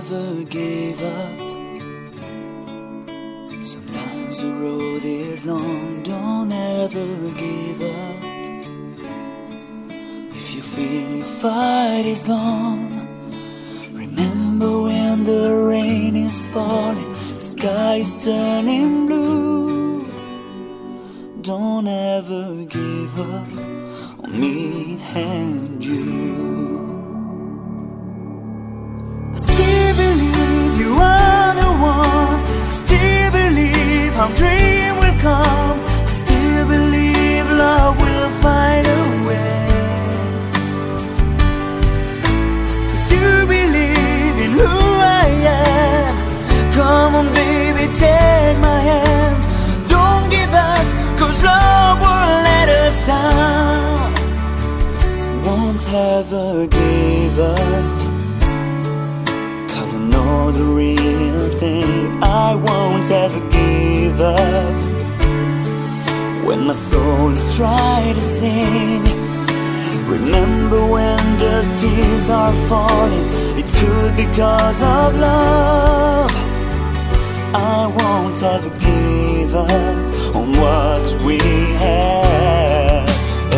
ever give up. Sometimes the road is long, don't ever give up. If you feel your fight is gone, remember when the rain is falling, sky is turning blue. Don't ever give up on me and you. I still believe you are the one. I still believe our dream will come. I still believe love will find a way. If you believe in who I am, come on baby, take my hand. Don't give up, 'cause love won't let us down. Won't ever give up, 'cause I know the real thing. I won't ever give up. When my soul is trying to sing, remember when the tears are falling, it could be 'cause of love. I won't ever give up on what we have.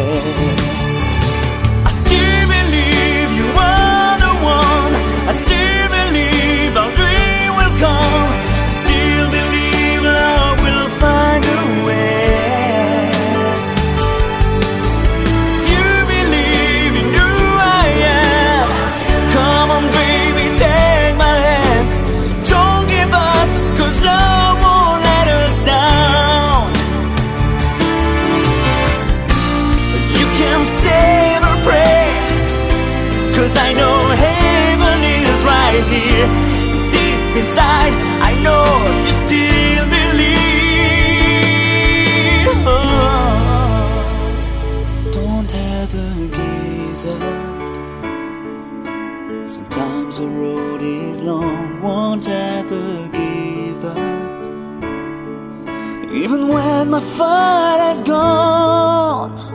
I still believe you are the one. I still believe our dream will come. I still believe love will find a way. If you believe in who I am, come on baby, take my hand. Don't give up, 'cause love won't let us down. You can save or pray, 'cause I know heaven is right here. Deep inside, I know you still believe. Oh, don't ever give up. Sometimes the road is long, won't ever give up. Even when my fight is gone,